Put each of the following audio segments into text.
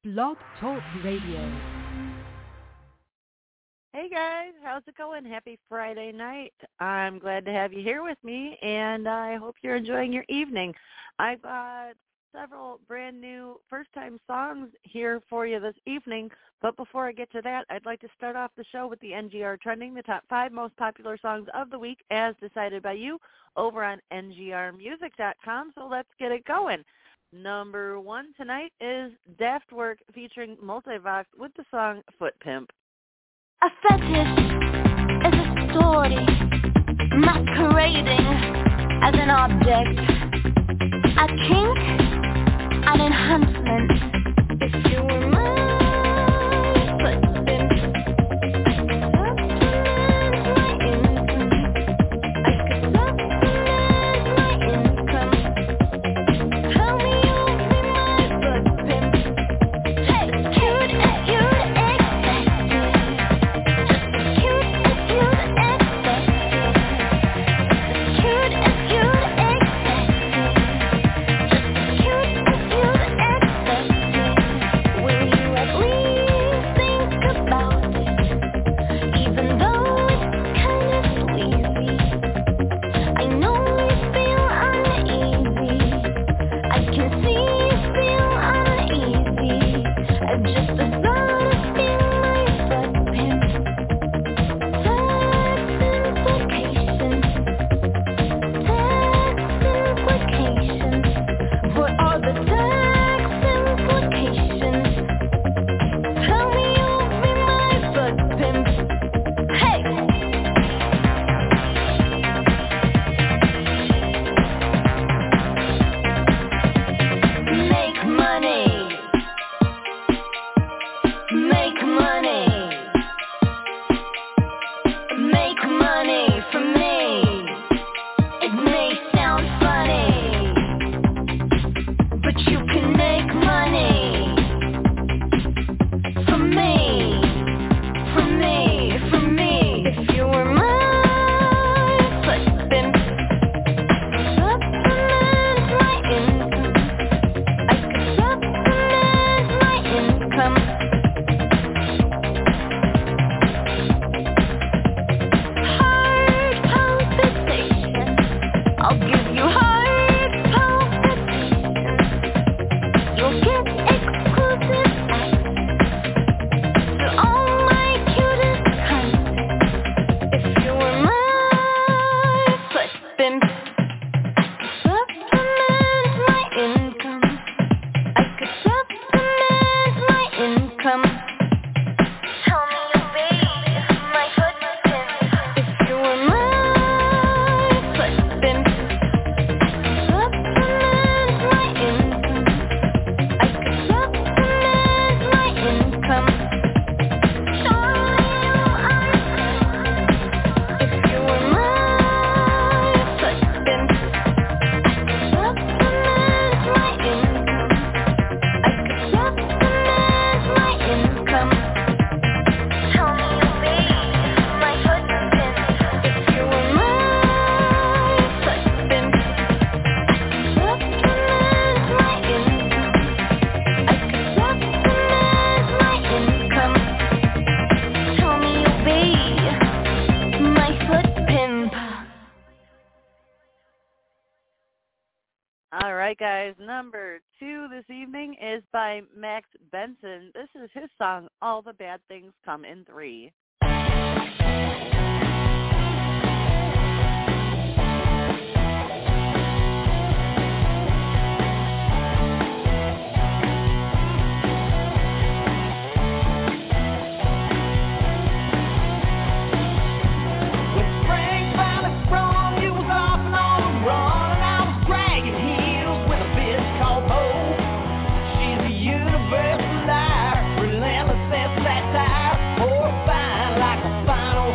Blog Talk Radio. Hey guys, how's it going? Happy Friday night. I'm glad to have you here with me, and I hope you're enjoying your evening. I've got several brand new first-time songs here for you this evening, but before I get to that, I'd like to start off the show with the NGR Trending, the top 5 most popular songs of the week as decided by you over on NGRmusic.com, so let's get it going. Number 1 tonight is Daftwork featuring Multivox with the song Foot Pimp. A fetish is a story masquerading as an object, a kink, an enhancement. If you were my footprint, Guys, number 2 this evening is by Max Benson. This is his song, All the Bad Things Come in 3. Universal liar, relentless as satire, horrifying like a final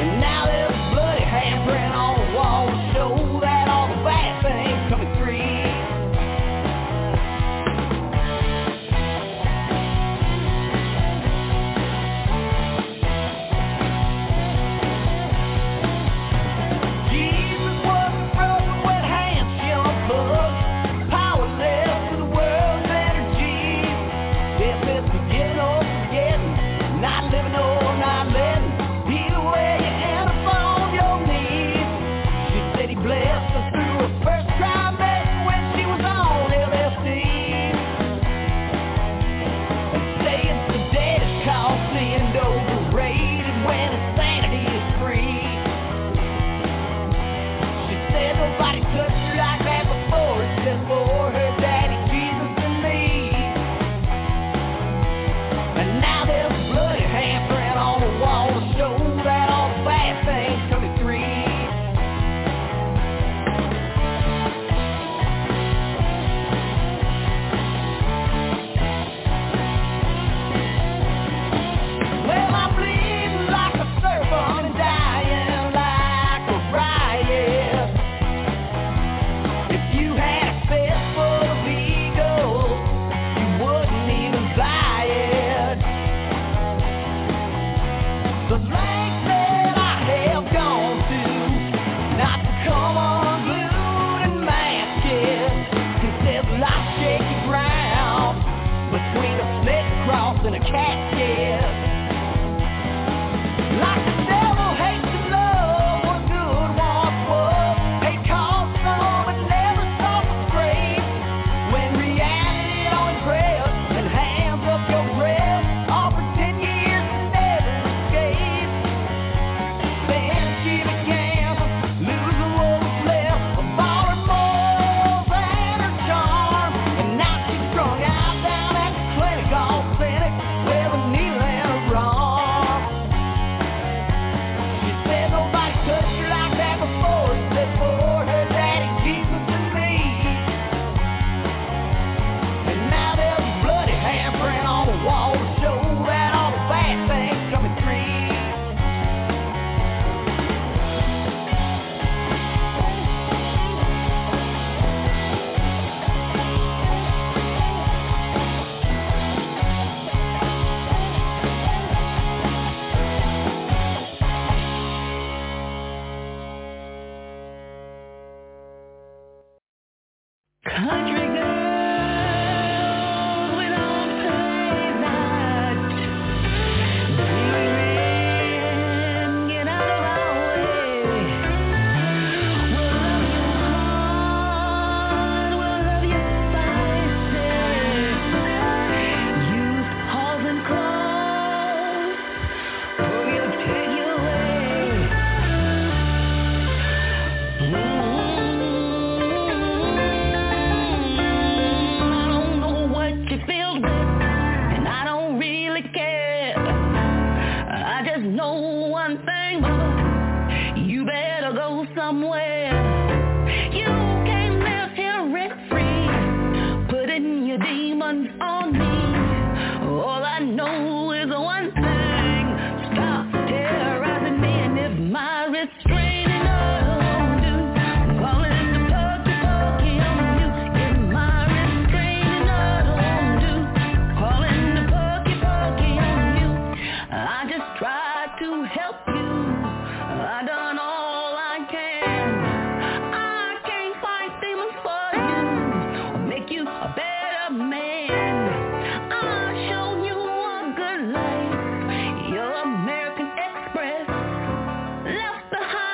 Left behind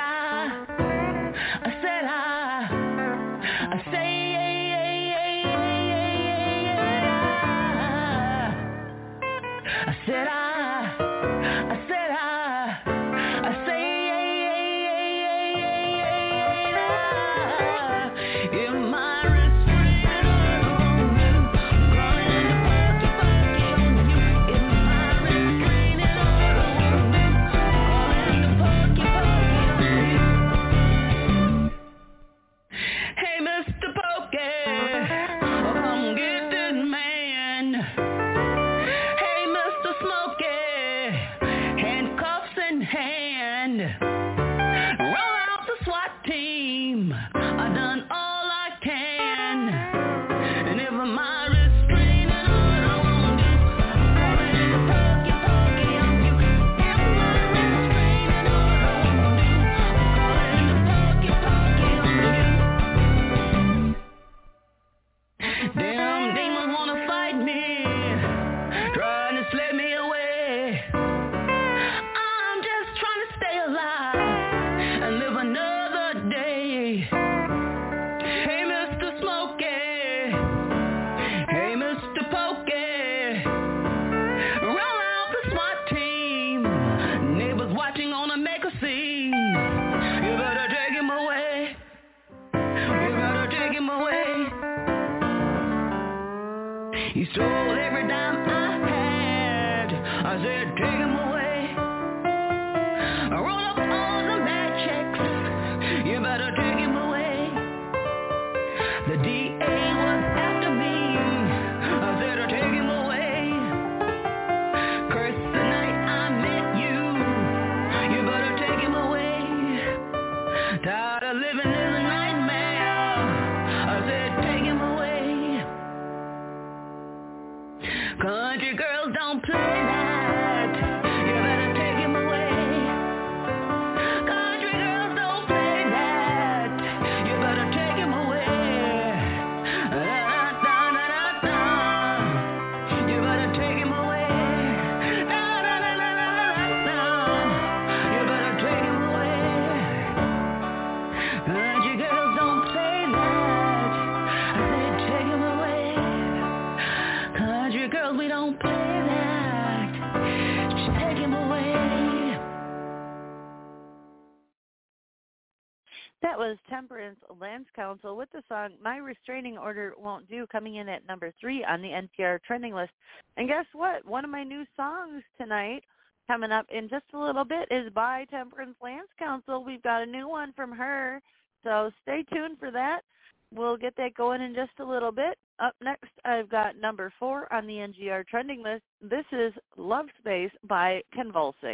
That was Temperance Lance Council with the song My Restraining Order Won't Do, coming in at number 3 on the NPR trending list. And guess what? One of my new songs tonight, coming up in just a little bit, is by Temperance Lance Council. We've got a new one from her, so stay tuned for that. We'll get that going in just a little bit. Up next, I've got number 4 on the NGR trending list. This is Love Space by Convulsic.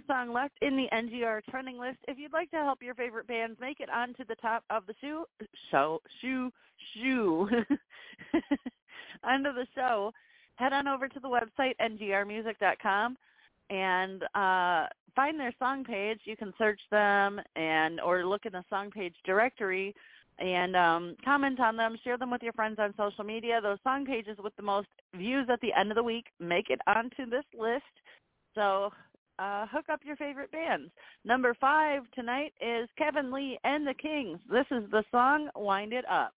song left in the NGR trending list. If you'd like to help your favorite bands make it onto the top of the onto the show, head on over to the website ngrmusic.com and find their song page. You can search them or look in the song page directory and comment on them, share them with your friends on social media. Those song pages with the most views at the end of the week make it onto this list. So hook up your favorite bands. Number 5 tonight is Kevin Lee and the Kings. This is the song Wind It Up.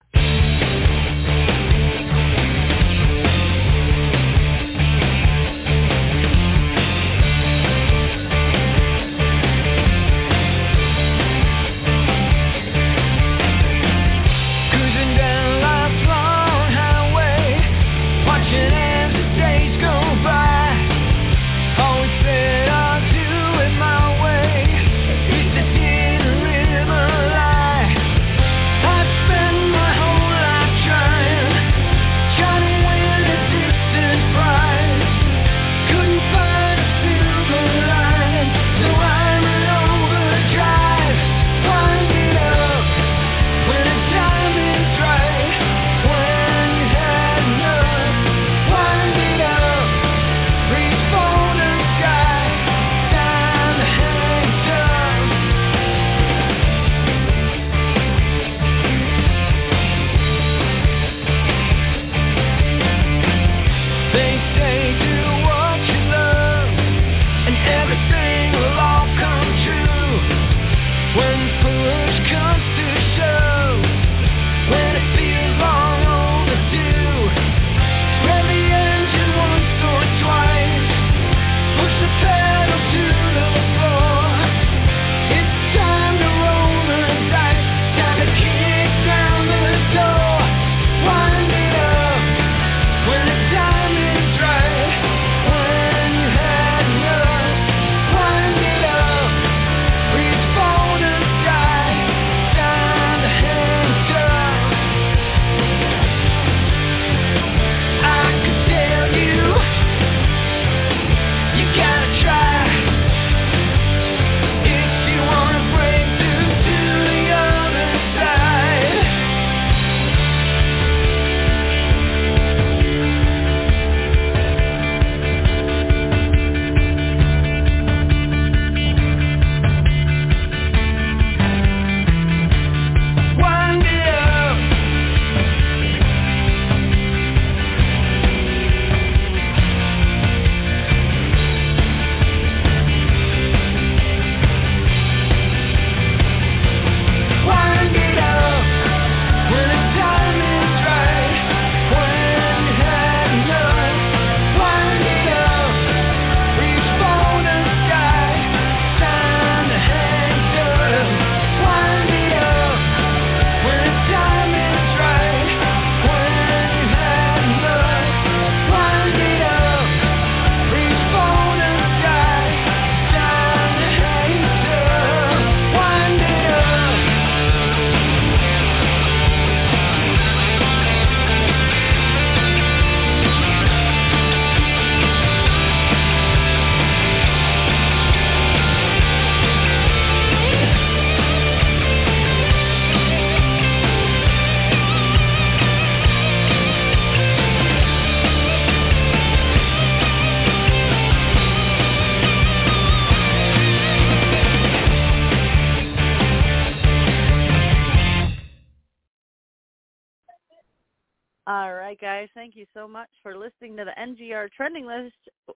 All right, guys. Thank you so much for listening to the NGR Trending List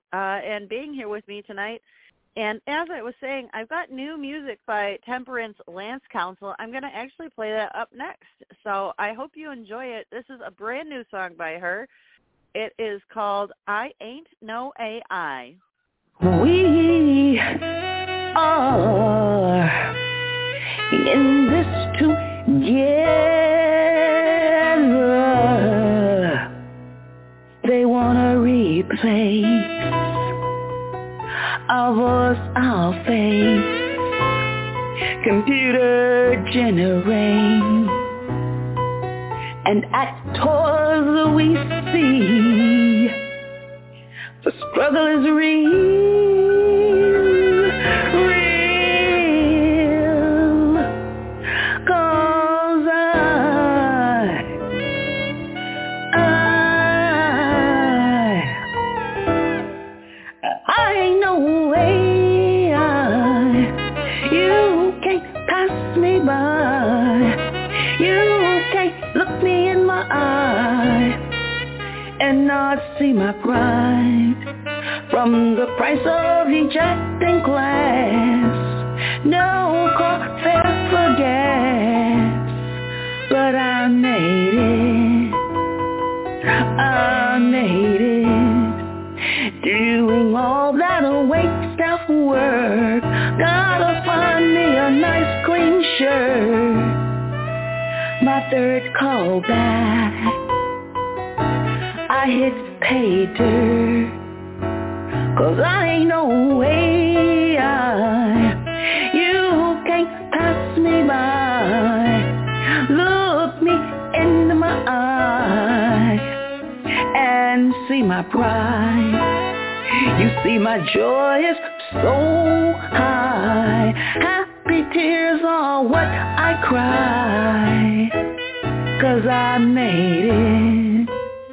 and being here with me tonight. And as I was saying, I've got new music by Temperance Lance Council. I'm going to actually play that up next. So I hope you enjoy it. This is a brand new song by her. It is called I Ain't No AI. We are in this together. They want to replace our voice, our face, computer generate, and actors we see. The struggle is real. You can't pass me by. You can't look me in my eye and not see my pride. From the price of ejecting glass, no car fare for gas, but I made it. I made it. Doing all that waste work. Gotta find me a nice clean shirt. My third call back, I hit pay dirt, 'cause I ain't no way you can't pass me by. Look me in my eye and see my pride. You see my joy is so high. Happy tears are what I cry, 'cause I made it.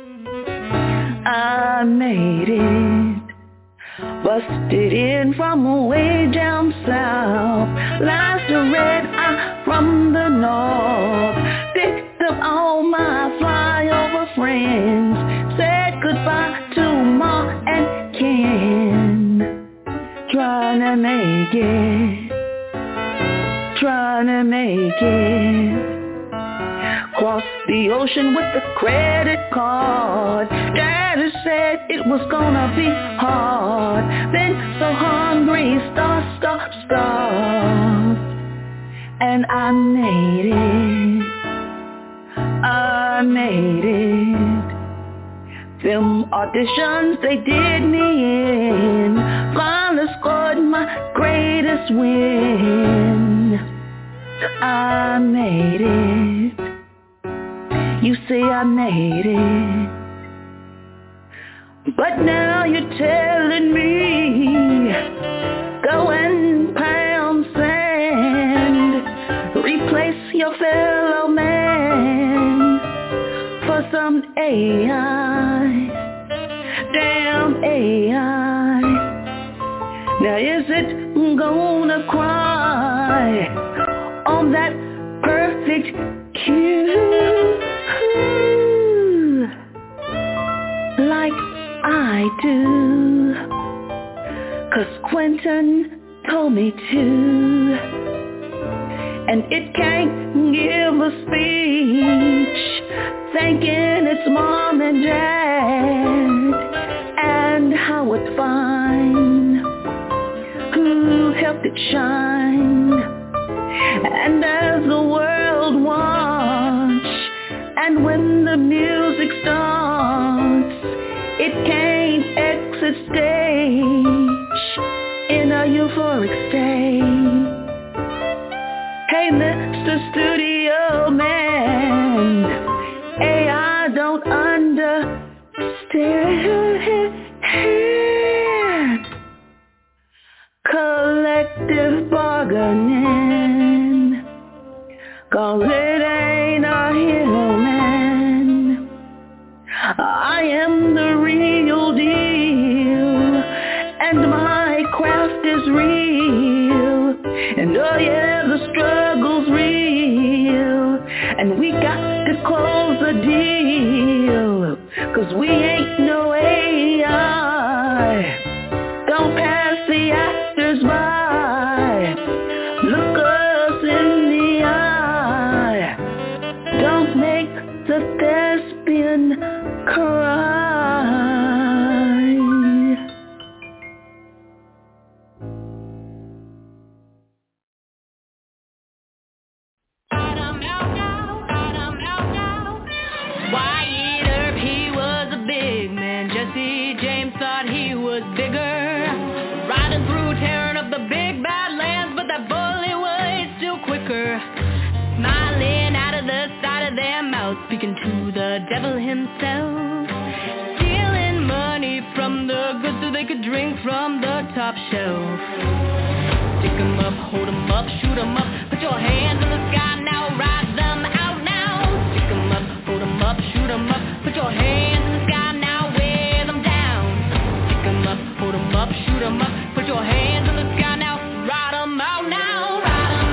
I made it. Busted in from way down south. Last red eye from the north. Picked up all my flyover friends. Said goodbye to Ma and Ken. Trying to make it. Trying to make it. Crossed the ocean with a credit card. Daddy said it was gonna be hard. Been so hungry, starved. And I made it. I made it. Film auditions, they did me in. Finally scored my greatest win. I made it. You see I made it. But now you're telling me, go and pound sand. Replace your fellow man for some AI. Damn AI. Now is it gonna cry on that perfect cue like I do? 'Cause Quentin told me to. And it can't give a speech thanking its mom and dad and Howard Fine, who helped it shine. And as the world watch, and when the music starts, it can't exit stage in a euphoric state. Hey, Mr. Studio Man, AI don't understand collective bargaining, 'cause it ain't a human. I am the real deal, and my craft is real, and oh yeah, the struggle's real, and we got to close the deal, 'cause we ain't no AI. Don't pass the actors by, look us in the eye, don't make the thespian cry. Wyatt Earp, he was a big man. Jesse James thought he was bigger. Riding through, tearing up the big bad lands, but that bully was still quicker. Smiling out of the side of their mouth, speaking to the devil himself. Stealing money from the goods so they could drink from the top shelf. Stick 'em up, hold 'em up, shoot 'em up, put your hands in the sky now, ride them out now. Stick 'em up, hold 'em up, shoot 'em up, put your hands in the sky now, wear them down. Stick 'em up, hold 'em up, shoot 'em up, put your hands in the sky now, ride 'em out now, ride 'em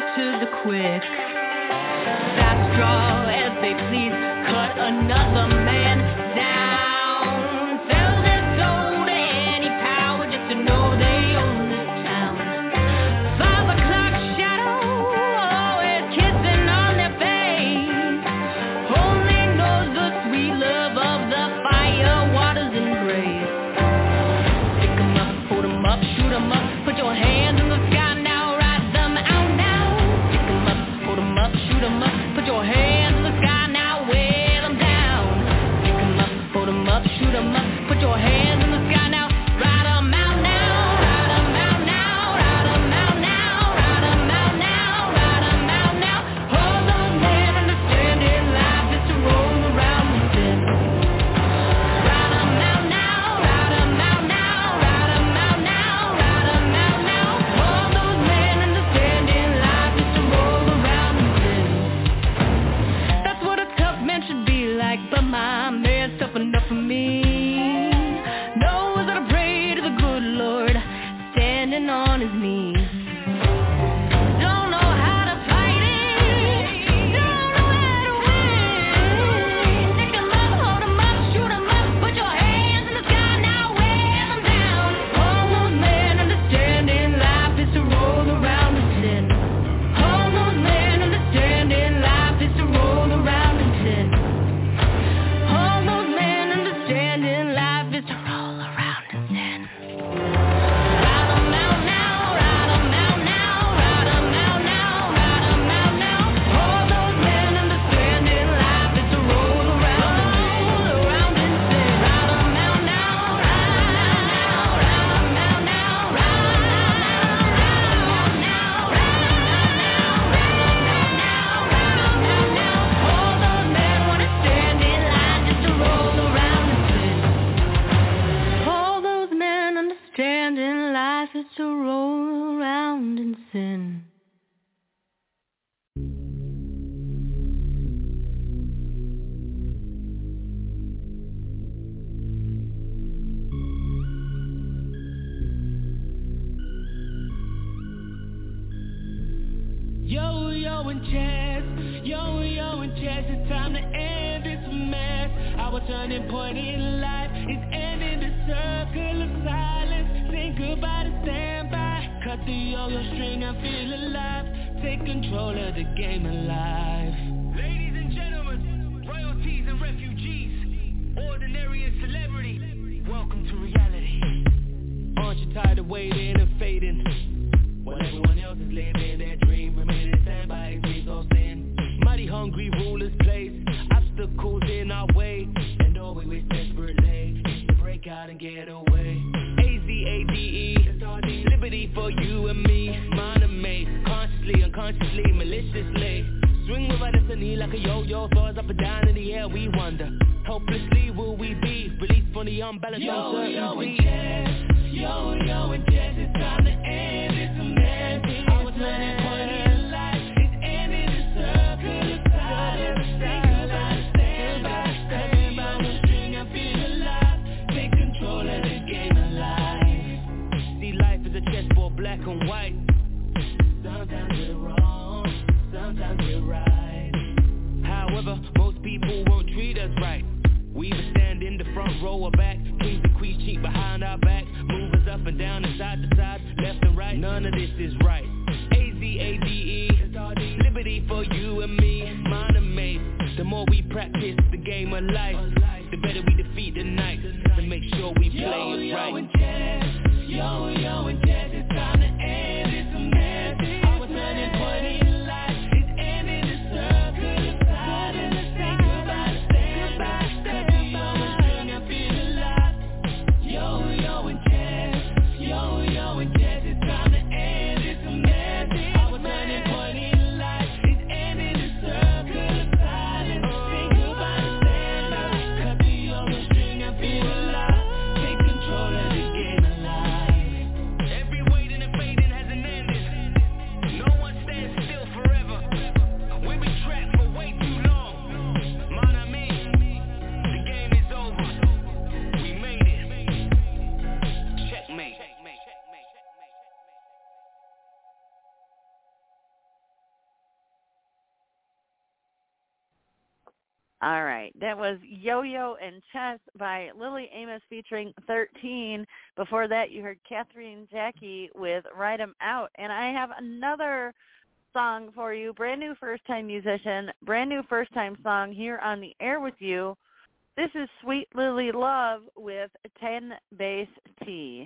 to the quick. Fast draw as they please, cut another man down. Sell their soul to any power just to know they own this town. 5 o'clock shadow, always kissing on their face. Only knows the sweet love of the fire, waters embrace. Pick 'em up, hold 'em up, shoot 'em up, put your hands in the sky now, ride them out now. Pick 'em up, hold 'em up, shoot 'em up, put your hands in the sky now, weigh them down. Pick 'em up, hold 'em up, shoot 'em up, put your hands in the sky now, ride 'em out now, ride 'em out now, ride 'em out now, ride 'em out now, ride 'em out now. All those men understanding life is to roll around with them. Ride 'em out now, ride 'em out now, ride 'em out now, ride 'em out now. All those men understanding life is to roll around with them. That's what a tough man should be like, but my man's tough enough for me. Knows how to pray to the good Lord, standing on his knees. Don't know how to fight it, don't know how to win. Pick 'em up, hold 'em up, shoot 'em up, put your hands in the sky now, weigh them down. All those men understanding life is to roll around in sin. All those men understanding life is to roll around in sin. All those men understanding life is to roll around in sin. Ride 'em out now, ride 'em out now, ride 'em out now, ride 'em out now. All those men understanding life is to roll around in sin. Ride 'em out now, ride 'em out now, ride 'em out now, ride 'em out now, ride 'em out now. All those men understanding life is to roll around in sin. All those men understanding life is to roll around in sin. Yo and Chaz, yo and Chaz, it's time to end this mess. Our turning point in life is ending the circle of silence. Say goodbye to standby, cut the yo-yo string, I feel alive. Take control of the game of life. Ladies and gentlemen, royalties and refugees, ordinary and celebrity, welcome to reality. Aren't you tired of waiting and fading? While everyone else is living their dream, remaining standby, it's all sin. Mighty hungry rulers place obstacles in our way, and all we wish desperately is to break out and get away. AZADE, liberty for you and me, mind and made, consciously, unconsciously, maliciously. Swing with our destiny like a yo-yo, thoughts up and down in the air, we wonder. Helplessly will we be released from the unbalanced uncertainty. Yo and Jazz, it's time to end this mess. Our turning point in life is ending the circle of silence. Say goodbye to standby, stand by the string, I feel alive. Take control of the game of life. See, life is a chessboard, black and white. Sometimes we're wrong, sometimes we're right. However, most people won't treat us right. We either stand in the front row or back, kings and queens cheat behind our back, move us up and down and side to side, left and right, none of this is right. AZADE, liberty for you and me, mind and made. The more we practice the game of life, the better we defeat the night, to make sure we play it right. Yo and Jazz, it's time to end this mess. Our turning point in life is ending the circle of silence. Say goodbye to standby, cut the yo string, I feel alive. Yo and Jazz, it's time to end this mess. Our turning point in life is ending the circle of silence. Say goodbye to standby, All right. That was Yo-Yo and Chess by Lily Amos featuring 13. Before that, you heard Catherine Jackie with Ride 'Em Out. And I have another song for you, brand new first-time musician, brand new first-time song here on the air with you. This is Sweet Lily Love with 10 Bass T.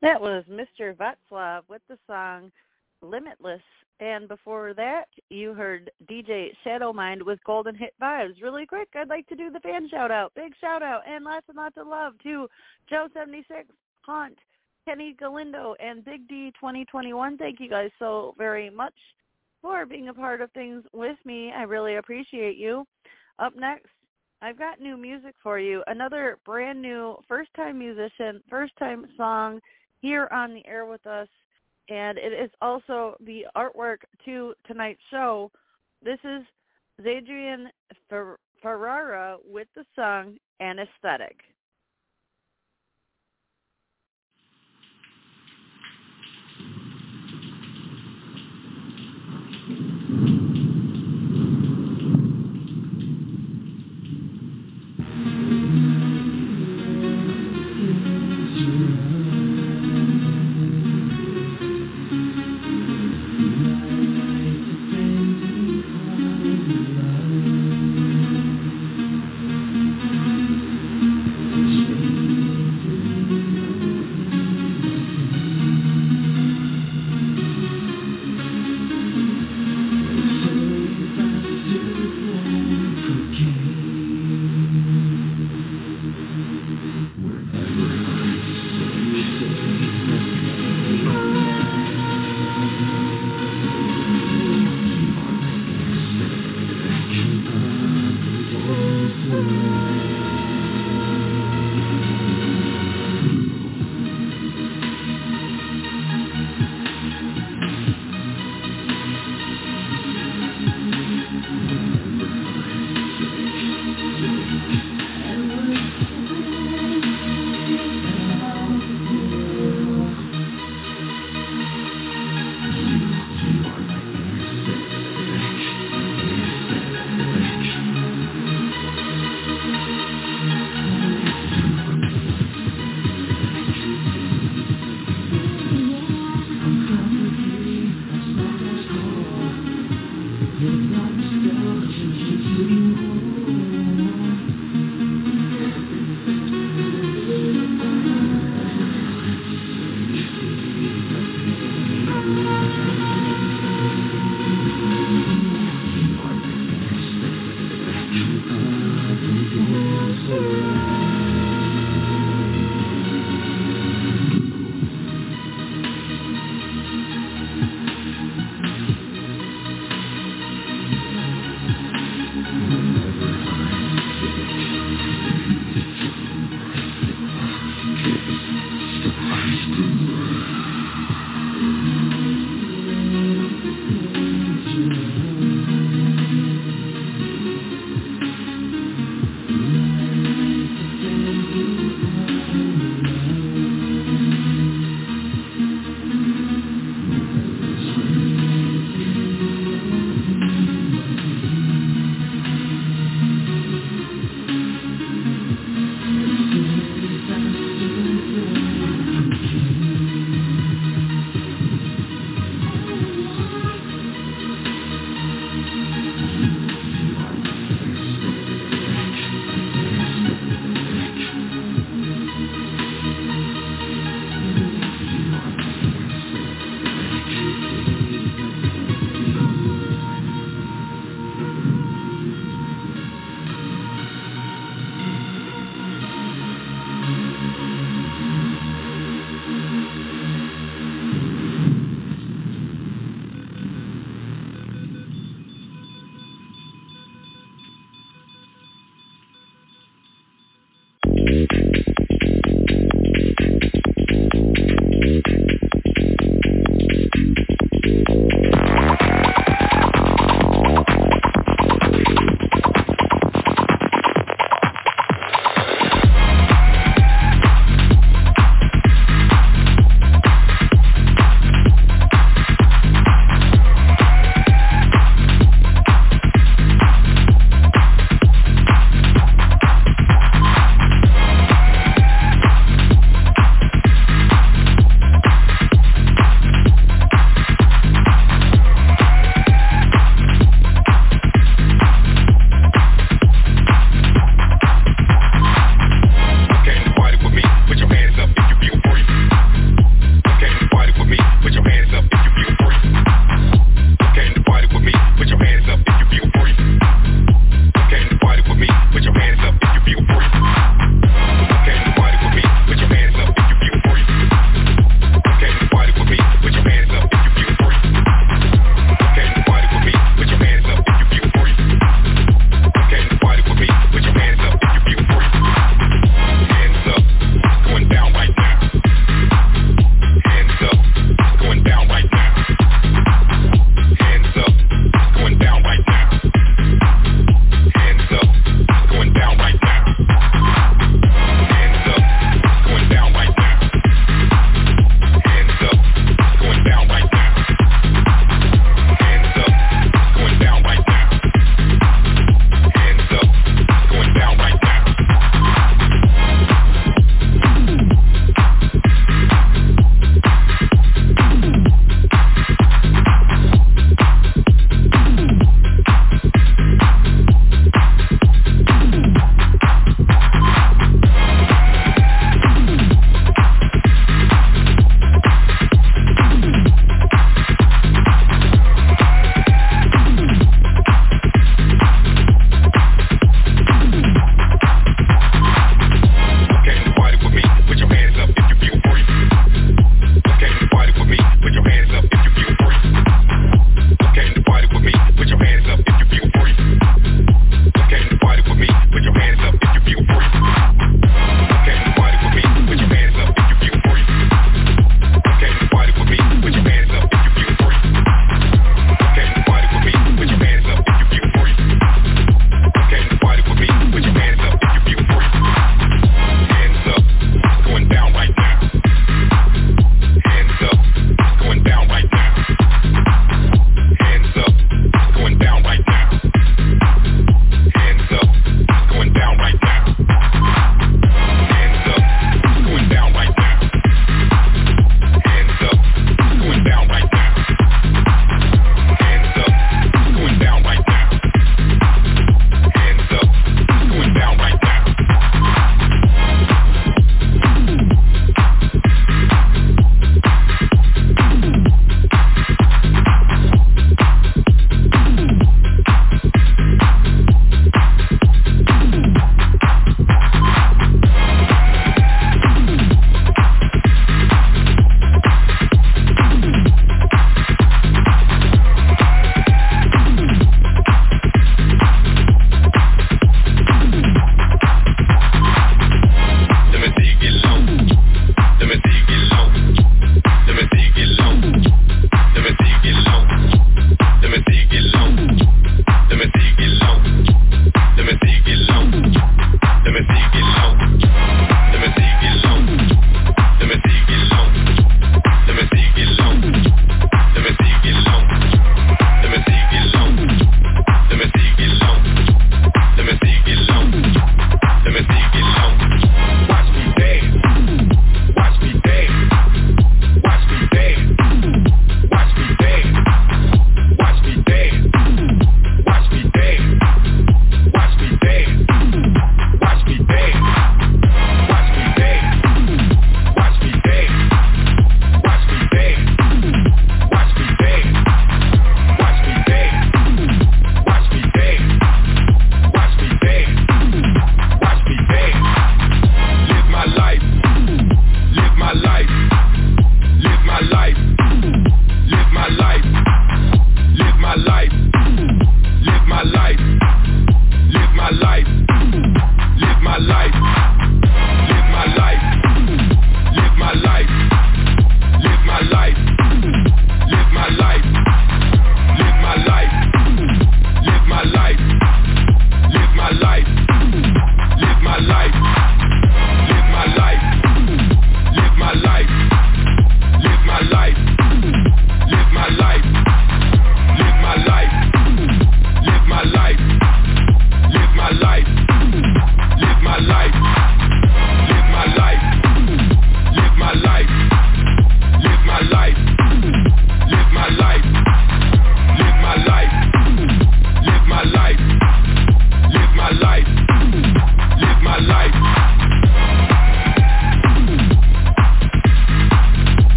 That was Mr. Václav with the song Limitless. And before that, you heard DJ Shadowmind with Golden Hit Vibes. Really quick, I'd like to do the fan shout-out. Big shout-out and lots of love to Joe76, Haunt, Kenny Galindo, and Big D 2021. Thank you guys so very much for being a part of things with me. I really appreciate you. Up next, I've got new music for you. Another brand new first-time musician, first-time song here on the air with us. And it is also the artwork to tonight's show. This is Zadrian Ferrara with the song Anesthetic.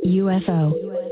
UFO.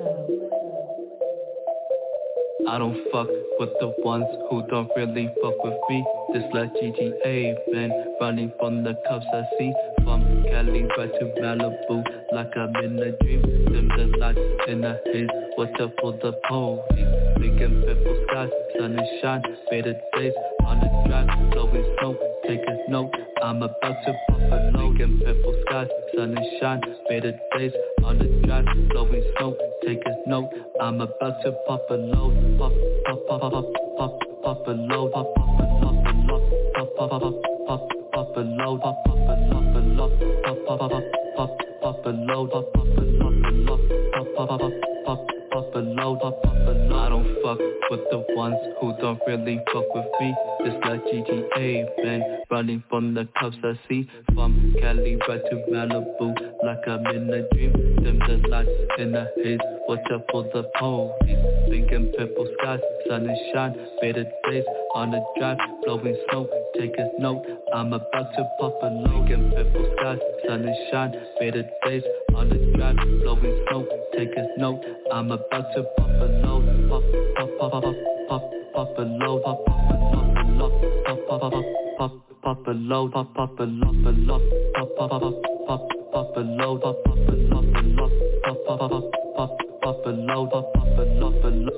I don't fuck with the ones who don't really fuck with me. Just like GTA, man, running from the cops I see. From Cali right to Malibu, like I'm in a dream. Dim the lights in the haze, watch out for the police. Big and purple skies, sun and shine, faded days on the drive, blowing smoke, take a note. I'm about to pop a load. Big and purple skies, sun and shine, faded days on the drive, blowing smoke, take a note. I'm about to pop a load, pop, pop, pop, pop, pop, pop a load, pop, pop, pop, pop, pop, pop, pop, pop, pop a load, pop, pop, pop, pop, pop, pop, pop, pop, pop a load, pop, pop, pop, pop, pop, pop, pop, pop a load, pop, pop a load. I don't fuck with the ones who don't really fuck with me. Just like GTA, man, running from the cops I see. From Cali right to Malibu, like I'm in a dream. Dim the lights in the haze, watch out for the police. Pink and purple skies, sun and shine, faded days on the drive, blowing smoke, take a note. I'm about to pop a load. Pink and purple skies, sun and shine, faded days on the drive, blowing smoke, take a note. I'm about to pop a load, pop, pop, pop, pop, pop, pop a load, pop, pop, pop, pop, pop, pop, pop, pop, pop a load, pop, pop a load, pop, pop, pop, pop, pop, pop a load, pop, pop a load, pop, pop, pop, pop, pop a load, pop, pop a load.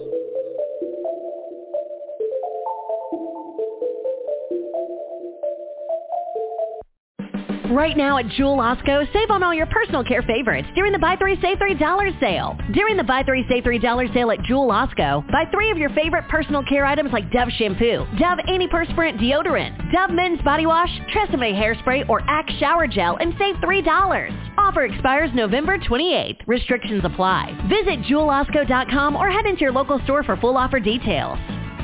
Right now at Jewel Osco, save on all your personal care favorites during the Buy 3 Save $3 sale. During the Buy 3 Save $3 sale at Jewel Osco, buy 3 of your favorite personal care items like Dove shampoo, Dove antiperspirant deodorant, Dove men's body wash, Tresemme hairspray, or Axe shower gel and save $3. Offer expires November 28th. Restrictions apply. Visit JewelOsco.com or head into your local store for full offer details.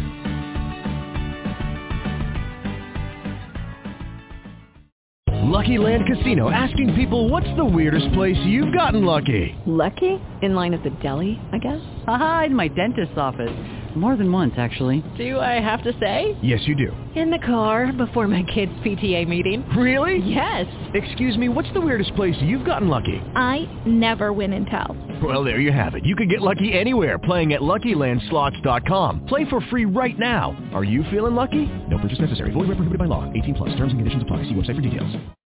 Lucky Land Casino, asking people, what's the weirdest place you've gotten lucky? Lucky? In line at the deli, I guess? Aha, in my dentist's office. More than once, actually. Do I have to say? Yes, you do. In the car before my kids' PTA meeting. Really? Yes. Excuse me, what's the weirdest place you've gotten lucky? I never win and tell. Well, there you have it. You can get lucky anywhere, playing at LuckyLandSlots.com. Play for free right now. Are you feeling lucky? No purchase necessary. Void where prohibited by law. 18+. Terms and conditions apply. See website for details.